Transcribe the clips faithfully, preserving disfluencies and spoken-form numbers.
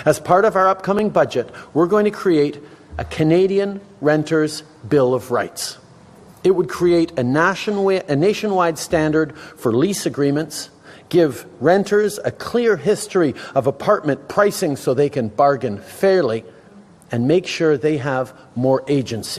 As part of our upcoming budget, we're going to create a Canadian Renters' Bill of Rights. It would create a nationwide, a nationwide standard for lease agreements, give renters a clear history of apartment pricing so they can bargain fairly, and make sure they have more agency.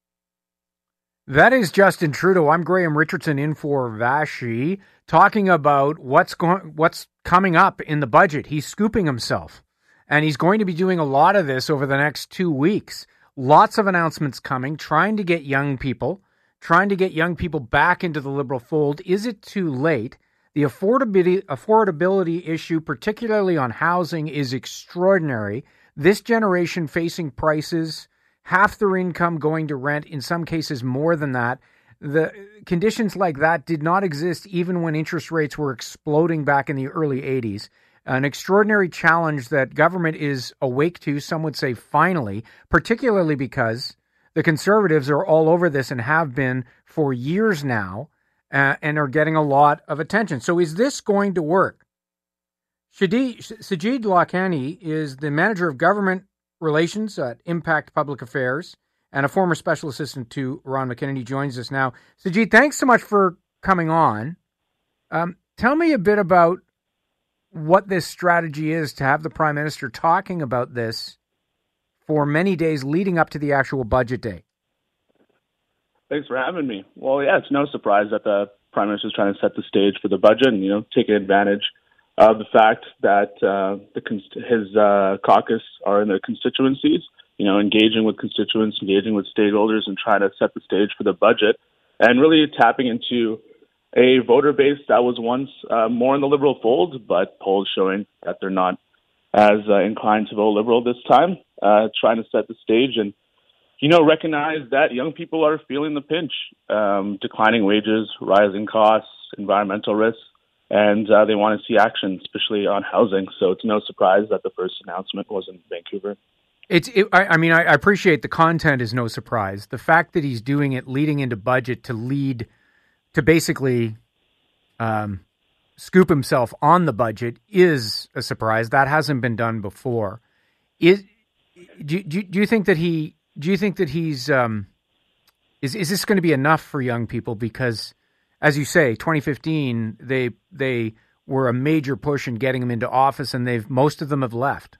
That is Justin Trudeau. I'm Graham Richardson in for Vashi, talking about what's going, what's coming up in the budget. He's scooping himself, and he's going to be doing a lot of this over the next two weeks. Lots of announcements coming, trying to get young people, trying to get young people back into the Liberal fold. Is it too late? The affordability affordability issue, particularly on housing, is extraordinary. This generation facing prices, half their income going to rent, in some cases more than that. The conditions like that did not exist even when interest rates were exploding back in the early eighties. An extraordinary challenge that government is awake to, some would say finally, particularly because the Conservatives are all over this and have been for years now, uh, and are getting a lot of attention. So is this going to work? Sajid Lakhani is the Manager of Government Relations at Impact Public Affairs and a former Special Assistant to Ron McKinnon. He joins us now. Sajid, thanks so much for coming on. Um, tell me a bit about what this strategy is to have the Prime Minister talking about this for many days leading up to the actual budget day. Thanks for having me. Well, yeah, it's no surprise that the Prime Minister is trying to set the stage for the budget and, you know, taking advantage of the fact that uh, the, his uh, caucus are in the constituencies, you know, engaging with constituents, engaging with stakeholders and trying to set the stage for the budget and really tapping into a voter base that was once uh, more in the Liberal fold, but polls showing that they're not as uh, inclined to vote Liberal this time, uh, trying to set the stage and, you know, recognize that young people are feeling the pinch, um, declining wages, rising costs, environmental risks, and uh, they want to see action, especially on housing. So it's no surprise that the first announcement was in Vancouver. It's. It, I, I mean, I, I appreciate the content is no surprise. The fact that he's doing it leading into budget to lead to basically um, scoop himself on the budget is a surprise. That hasn't been done before. Is do, do, do you think that he do you think that he's um, is is this going to be enough for young people? Because, as you say, twenty fifteen they they were a major push in getting him into office, and they've most of them have left.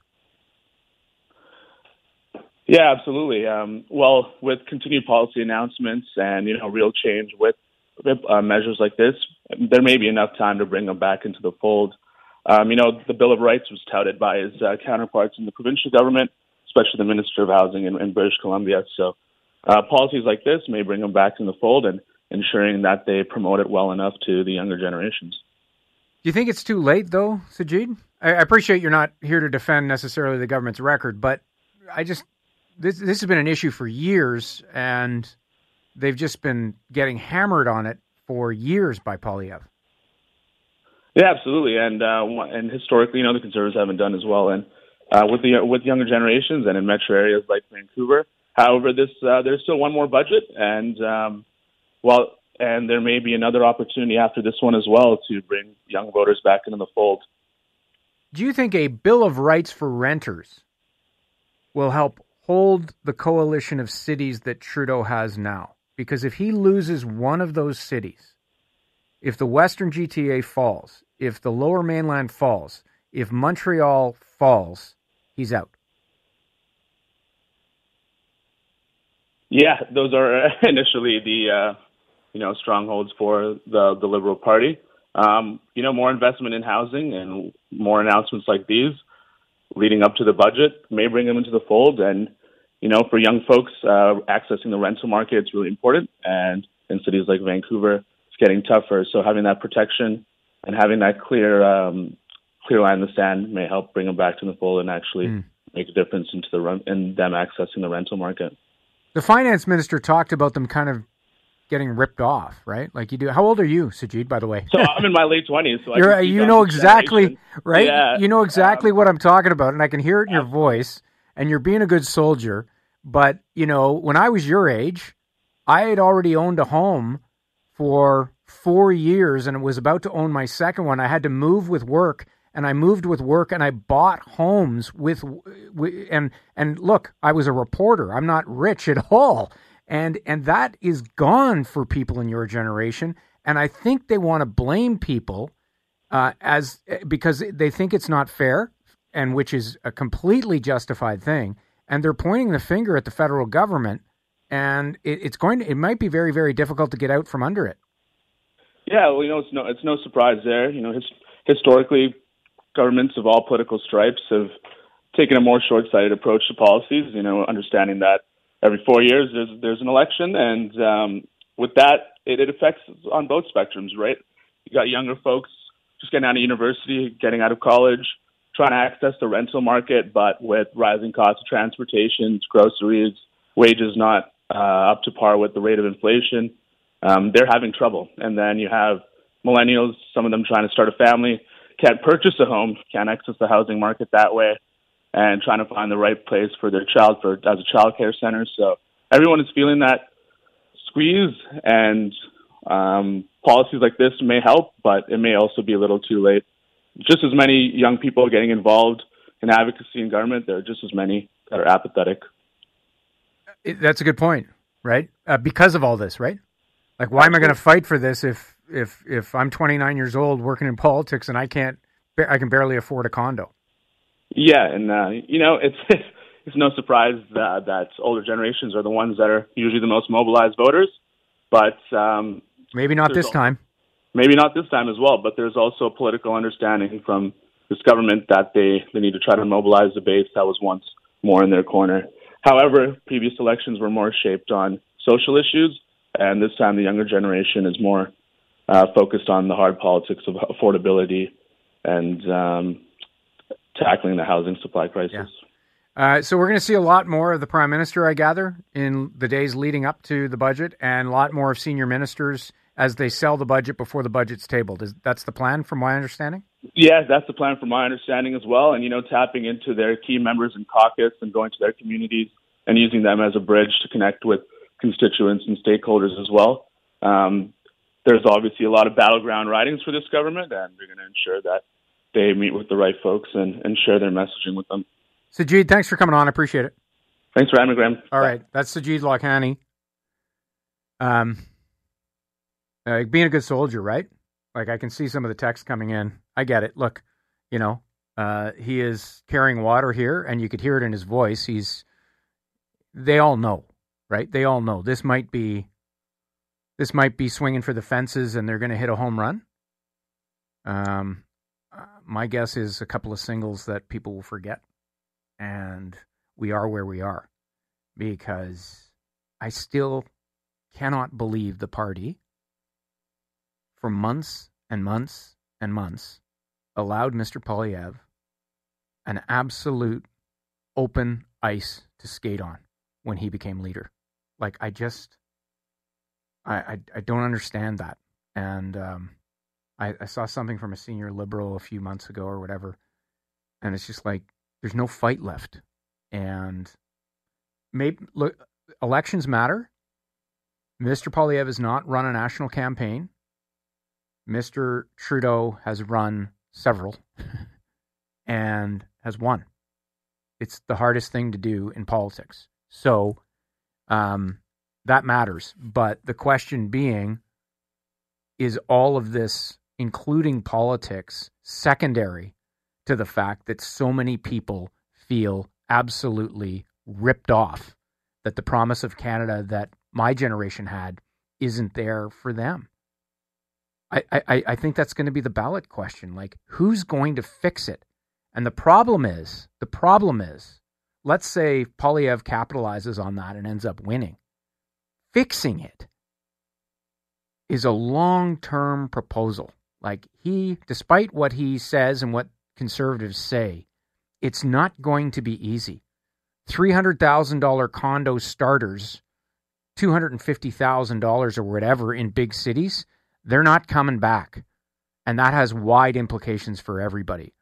Yeah, absolutely. Um, well, with continued policy announcements and, you know, real change with uh, measures like this, there may be enough time to bring them back into the fold. Um, you know, the Bill of Rights was touted by his uh, counterparts in the provincial government, especially the Minister of Housing in, in British Columbia. So uh, policies like this may bring them back in the fold and ensuring that they promote it well enough to the younger generations. Do you think it's too late, though, Sajid? I, I appreciate you're not here to defend necessarily the government's record, but I just... This this has been an issue for years, and they've just been getting hammered on it for years by Poilievre. Yeah, absolutely, and uh, and historically, you know, the Conservatives haven't done as well, and uh, with the with younger generations and in metro areas like Vancouver. However, this uh, there's still one more budget, and um, well, and there may be another opportunity after this one as well to bring young voters back into the fold. Do you think a Bill of Rights for renters will help hold the coalition of cities that Trudeau has now? Because if he loses one of those cities, if the Western G T A falls, if the Lower Mainland falls, if Montreal falls, he's out. Yeah, those are initially the uh, you know strongholds for the the Liberal Party. Um, you know, more investment in housing and more announcements like these leading up to the budget may bring them into the fold. And, you know, for young folks, uh, accessing the rental market is really important. And in cities like Vancouver, it's getting tougher. So having that protection and having that clear um, clear line in the sand may help bring them back to the fold and actually mm. make a difference into the run- in them accessing the rental market. The finance minister talked about them kind of getting ripped off, right? Like you do. How old are you, Sajid, by the way? So I'm in my late twenties. So You're, you know exactly, right? Yeah. You know exactly um, what I'm talking about, and I can hear it in your voice, and you're being a good soldier. But, you know, when I was your age, I had already owned a home for four years and was about to own my second one. I had to move with work and I moved with work, and I bought homes with, with and and look, I was a reporter. I'm not rich at all, and and that is gone for people in your generation. And I think they want to blame people uh, as because they think it's not fair, and which is a completely justified thing. And they're pointing the finger at the federal government, and it, it's going to, it might be very, very difficult to get out from under it. Yeah, well, you know, it's no, it's no surprise there. You know, his, historically, governments of all political stripes have taken a more short-sighted approach to policies. You know, understanding that every four years there's there's an election, and um, with that, it, it affects on both spectrums, right? You got younger folks just getting out of university, getting out of college, trying to access the rental market, but with rising costs of transportation, groceries, wages not uh, up to par with the rate of inflation, um, they're having trouble. And then you have millennials, some of them trying to start a family, can't purchase a home, can't access the housing market that way, and trying to find the right place for their child for as a child care center. So everyone is feeling that squeeze, and um, policies like this may help, but it may also be a little too late. Just as many young people getting involved in advocacy in government, there are just as many that are apathetic. That's a good point, right? Uh, because of all this, right? Like, why am I going to fight for this if if if I'm twenty-nine years old working in politics and I can't, I can barely afford a condo? Yeah, and uh, you know, it's it's no surprise that, that older generations are the ones that are usually the most mobilized voters. But um, maybe not this time. Maybe not this time as well, but there's also a political understanding from this government that they, they need to try to mobilize the base that was once more in their corner. However, previous elections were more shaped on social issues, and this time the younger generation is more uh, focused on the hard politics of affordability and um, tackling the housing supply crisis. Yeah. Uh, so we're going to see a lot more of the Prime Minister, I gather, in the days leading up to the budget, and a lot more of senior ministers as they sell the budget before the budget's tabled. Is that's the plan, from my understanding? Yeah, that's the plan from my understanding as well. And, you know, tapping into their key members in caucus and going to their communities and using them as a bridge to connect with constituents and stakeholders as well. Um, there's obviously a lot of battleground ridings for this government, and they're going to ensure that they meet with the right folks and, and share their messaging with them. Sajid, thanks for coming on. I appreciate it. Thanks for having me, Graham. All Bye. right. That's Sajid Lakhani. Um, uh, being a good soldier, right? Like, I can see some of the text coming in. I get it. Look, you know, uh, he is carrying water here, and you could hear it in his voice. He's, they all know, right? They all know this might be, this might be swinging for the fences, and they're going to hit a home run. Um, uh, my guess is a couple of singles that people will forget, and we are where we are, because I still cannot believe the party, for months and months and months, allowed Mister Poilievre an absolute open ice to skate on when he became leader. Like, I just, I, I, I don't understand that. And um, I, I saw something from a senior Liberal a few months ago or whatever, and it's just like, there's no fight left. And maybe, look, elections matter. Mister Poilievre has not run a national campaign. Mister Trudeau has run several and has won. It's the hardest thing to do in politics. So um, that matters. But the question being, is all of this, including politics, secondary to the fact that so many people feel absolutely ripped off, that the promise of Canada that my generation had isn't there for them? I, I, I think that's going to be the ballot question. Like, who's going to fix it? And the problem is, the problem is, let's say Poilievre capitalizes on that and ends up winning. Fixing it is a long-term proposal. Like, he, despite what he says and what conservatives say, it's not going to be easy. three hundred thousand dollars condo starters, two hundred fifty thousand dollars or whatever in big cities, they're not coming back. And that has wide implications for everybody.